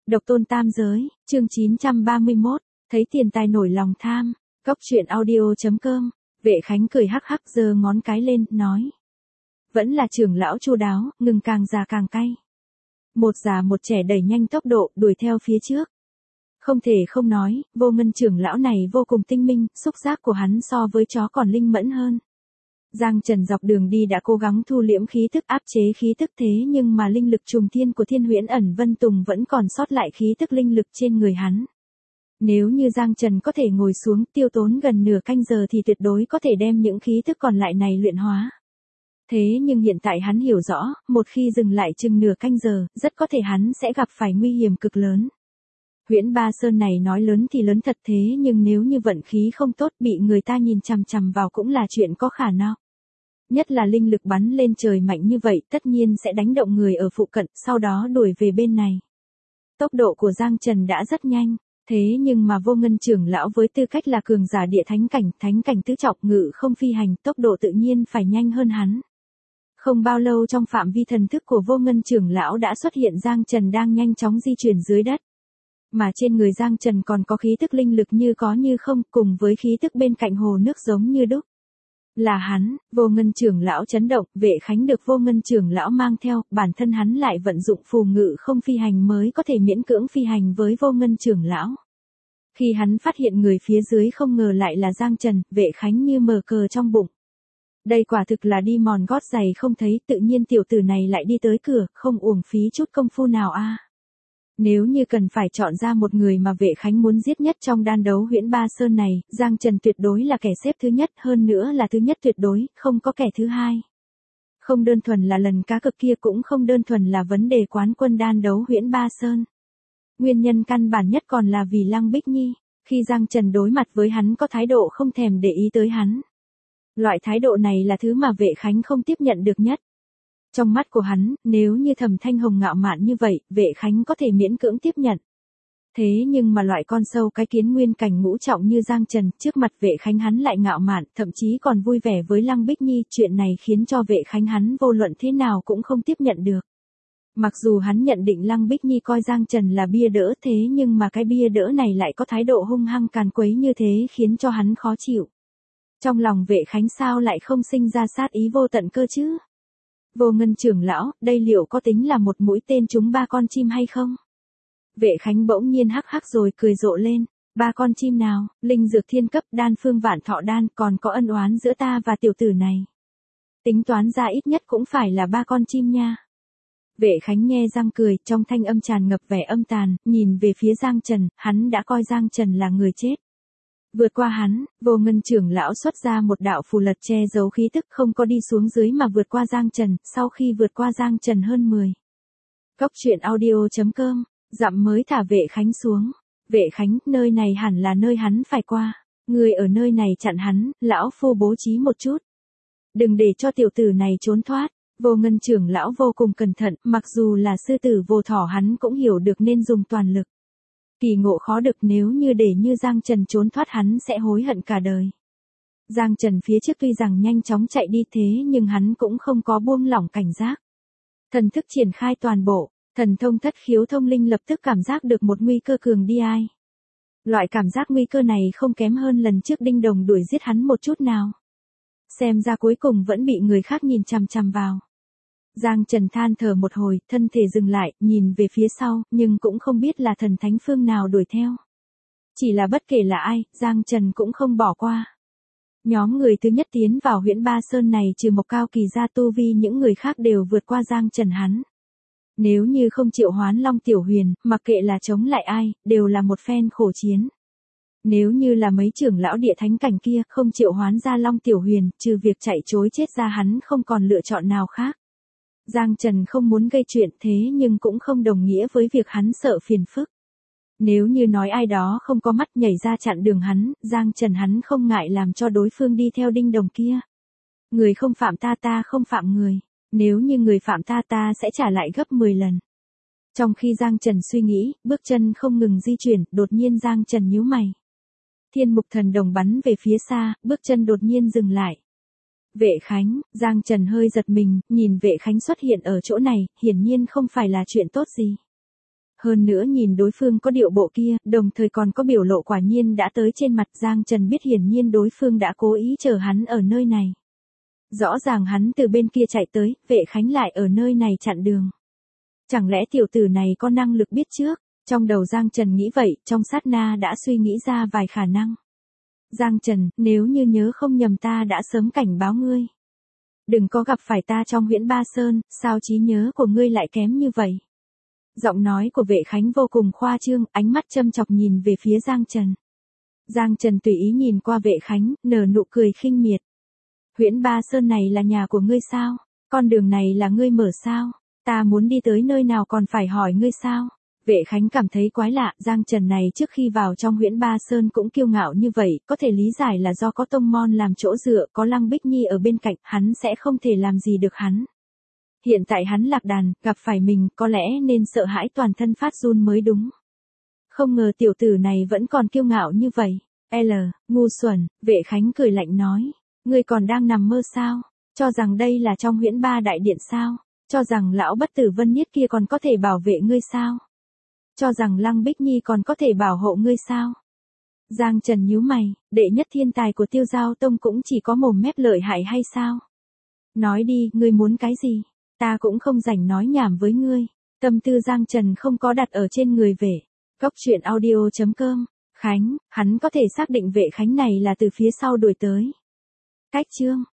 Độc tôn tam giới, chương 931, thấy tiền tài nổi lòng tham, Cóc truyện audio.com, Vệ Khánh cười hắc hắc giơ ngón cái lên, nói. Vẫn là trưởng lão chu đáo, ngừng càng già càng cay. Một già một trẻ đẩy nhanh tốc độ, đuổi theo phía trước. Không thể không nói, Vô Ngân trưởng lão này vô cùng tinh minh, xúc giác của hắn so với chó còn linh mẫn hơn. Giang Trần dọc đường đi đã cố gắng thu liễm khí tức, áp chế khí tức, thế nhưng mà linh lực trùng thiên của Thiên Huyễn Ẩn Vân Tùng vẫn còn sót lại khí tức linh lực trên người hắn. Nếu như Giang Trần có thể ngồi xuống tiêu tốn gần nửa canh giờ thì tuyệt đối có thể đem những khí tức còn lại này luyện hóa. Thế nhưng hiện tại hắn hiểu rõ, một khi dừng lại chừng nửa canh giờ, rất có thể hắn sẽ gặp phải nguy hiểm cực lớn. Huyễn Ba Sơn này nói lớn thì lớn thật, thế nhưng nếu như vận khí không tốt bị người ta nhìn chằm chằm vào cũng là chuyện có khả năng. Nhất là linh lực bắn lên trời mạnh như vậy tất nhiên sẽ đánh động người ở phụ cận, sau đó đuổi về bên này. Tốc độ của Giang Trần đã rất nhanh, thế nhưng mà Vô Ngân trưởng lão với tư cách là cường giả địa thánh cảnh tứ trọng ngự không phi hành, tốc độ tự nhiên phải nhanh hơn hắn. Không bao lâu trong phạm vi thần thức của Vô Ngân trưởng lão đã xuất hiện Giang Trần đang nhanh chóng di chuyển dưới đất. Mà trên người Giang Trần còn có khí tức linh lực như có như không, cùng với khí tức bên cạnh hồ nước giống như đúc. Là hắn. Vô Ngân trưởng lão chấn động, Vệ Khánh được Vô Ngân trưởng lão mang theo, bản thân hắn lại vận dụng phù ngự không phi hành mới có thể miễn cưỡng phi hành với Vô Ngân trưởng lão. Khi hắn phát hiện người phía dưới không ngờ lại là Giang Trần, Vệ Khánh như mờ cờ trong bụng. Đây quả thực là đi mòn gót giày không thấy, tự nhiên tiểu tử này lại đi tới cửa, không uổng phí chút công phu nào a. Nếu như cần phải chọn ra một người mà Vệ Khánh muốn giết nhất trong đan đấu Huyễn Ba Sơn này, Giang Trần tuyệt đối là kẻ xếp thứ nhất, hơn nữa là thứ nhất tuyệt đối, không có kẻ thứ hai. Không đơn thuần là lần cá cược kia, cũng không đơn thuần là vấn đề quán quân đan đấu Huyễn Ba Sơn. Nguyên nhân căn bản nhất còn là vì Lăng Bích Nhi, khi Giang Trần đối mặt với hắn có thái độ không thèm để ý tới hắn. Loại thái độ này là thứ mà Vệ Khánh không tiếp nhận được nhất. Trong mắt của hắn, nếu như Thẩm Thanh Hồng ngạo mạn như vậy, Vệ Khánh có thể miễn cưỡng tiếp nhận. Thế nhưng mà loại con sâu cái kiến nguyên cảnh ngũ trọng như Giang Trần, trước mặt Vệ Khánh hắn lại ngạo mạn, thậm chí còn vui vẻ với Lăng Bích Nhi, chuyện này khiến cho Vệ Khánh hắn vô luận thế nào cũng không tiếp nhận được. Mặc dù hắn nhận định Lăng Bích Nhi coi Giang Trần là bia đỡ, thế nhưng mà cái bia đỡ này lại có thái độ hung hăng càn quấy như thế khiến cho hắn khó chịu. Trong lòng Vệ Khánh sao lại không sinh ra sát ý vô tận cơ chứ? Vô Ngân trưởng lão, đây liệu có tính là một mũi tên trúng ba con chim hay không? Vệ Khánh bỗng nhiên hắc hắc rồi cười rộ lên. Ba con chim nào? Linh dược thiên cấp, đan phương vạn thọ đan, còn có ân oán giữa ta và tiểu tử này. Tính toán ra ít nhất cũng phải là ba con chim nha. Vệ Khánh nhe răng cười, trong thanh âm tràn ngập vẻ âm tàn, nhìn về phía Giang Trần, hắn đã coi Giang Trần là người chết. Vượt qua hắn, Vô Ngân trưởng lão xuất ra một đạo phù lật che giấu khí tức, không có đi xuống dưới mà vượt qua Giang Trần, sau khi vượt qua Giang Trần hơn 10. Cóc truyện audio.com, dặm mới thả Vệ Khánh xuống. Vệ Khánh, nơi này hẳn là nơi hắn phải qua. Người ở nơi này chặn hắn, lão phu bố trí một chút. Đừng để cho tiểu tử này trốn thoát. Vô Ngân trưởng lão vô cùng cẩn thận, mặc dù là sư tử vô thỏ hắn cũng hiểu được nên dùng toàn lực. Kỳ ngộ khó được, nếu như để như Giang Trần trốn thoát hắn sẽ hối hận cả đời. Giang Trần phía trước tuy rằng nhanh chóng chạy đi thế nhưng hắn cũng không có buông lỏng cảnh giác. Thần thức triển khai toàn bộ, thần thông thất khiếu thông linh lập tức cảm giác được một nguy cơ cường đi ai. Loại cảm giác nguy cơ này không kém hơn lần trước Đinh Đồng đuổi giết hắn một chút nào. Xem ra cuối cùng vẫn bị người khác nhìn chằm chằm vào. Giang Trần than thở một hồi, thân thể dừng lại, nhìn về phía sau, nhưng cũng không biết là thần thánh phương nào đuổi theo. Chỉ là bất kể là ai, Giang Trần cũng không bỏ qua. Nhóm người thứ nhất tiến vào Huyễn Ba Sơn này trừ Mộc Cao Kỳ ra tu vi những người khác đều vượt qua Giang Trần hắn. Nếu như không triệu hoán Long Tiểu Huyền, mặc kệ là chống lại ai, đều là một phen khổ chiến. Nếu như là mấy trưởng lão địa thánh cảnh kia không triệu hoán ra Long Tiểu Huyền, trừ việc chạy trối chết ra hắn không còn lựa chọn nào khác. Giang Trần không muốn gây chuyện thế nhưng cũng không đồng nghĩa với việc hắn sợ phiền phức. Nếu như nói ai đó không có mắt nhảy ra chặn đường hắn, Giang Trần hắn không ngại làm cho đối phương đi theo Đinh Đồng kia. Người không phạm ta, ta không phạm người. Nếu như người phạm ta, ta sẽ trả lại gấp 10 lần. Trong khi Giang Trần suy nghĩ, bước chân không ngừng di chuyển, đột nhiên Giang Trần nhíu mày. Thiên mục thần đồng bắn về phía xa, bước chân đột nhiên dừng lại. Vệ Khánh, Giang Trần hơi giật mình, nhìn Vệ Khánh xuất hiện ở chỗ này, hiển nhiên không phải là chuyện tốt gì. Hơn nữa nhìn đối phương có điệu bộ kia, đồng thời còn có biểu lộ quả nhiên đã tới trên mặt, Giang Trần biết hiển nhiên đối phương đã cố ý chờ hắn ở nơi này. Rõ ràng hắn từ bên kia chạy tới, Vệ Khánh lại ở nơi này chặn đường. Chẳng lẽ tiểu tử này có năng lực biết trước? Trong đầu Giang Trần nghĩ vậy, trong sát na đã suy nghĩ ra vài khả năng. Giang Trần, nếu như nhớ không nhầm ta đã sớm cảnh báo ngươi. Đừng có gặp phải ta trong Huyễn Ba Sơn, sao trí nhớ của ngươi lại kém như vậy? Giọng nói của Vệ Khánh vô cùng khoa trương, ánh mắt châm chọc nhìn về phía Giang Trần. Giang Trần tùy ý nhìn qua Vệ Khánh, nở nụ cười khinh miệt. Huyễn Ba Sơn này là nhà của ngươi sao? Con đường này là ngươi mở sao? Ta muốn đi tới nơi nào còn phải hỏi ngươi sao? Vệ Khánh cảm thấy quái lạ, Giang Trần này trước khi vào trong Huyễn Ba Sơn cũng kiêu ngạo như vậy, có thể lý giải là do có tông môn làm chỗ dựa, có Lăng Bích Nhi ở bên cạnh, hắn sẽ không thể làm gì được hắn. Hiện tại hắn lạc đàn, gặp phải mình, có lẽ nên sợ hãi toàn thân phát run mới đúng. Không ngờ tiểu tử này vẫn còn kiêu ngạo như vậy. Ngu xuẩn, Vệ Khánh cười lạnh nói. Ngươi còn đang nằm mơ sao? Cho rằng đây là trong Huyễn Ba Đại Điện sao? Cho rằng lão bất tử Vân Niết kia còn có thể bảo vệ ngươi sao? Cho rằng Lăng Bích Nhi còn có thể bảo hộ ngươi sao? Giang Trần nhíu mày, đệ nhất thiên tài của Tiêu Giao Tông cũng chỉ có mồm mép lợi hại hay sao? Nói đi, ngươi muốn cái gì? Ta cũng không rảnh nói nhảm với ngươi. Tâm tư Giang Trần không có đặt ở trên người Vệ. Cốc truyện audio.com. Khánh, hắn có thể xác định Vệ Khánh này là từ phía sau đuổi tới. Cách chương.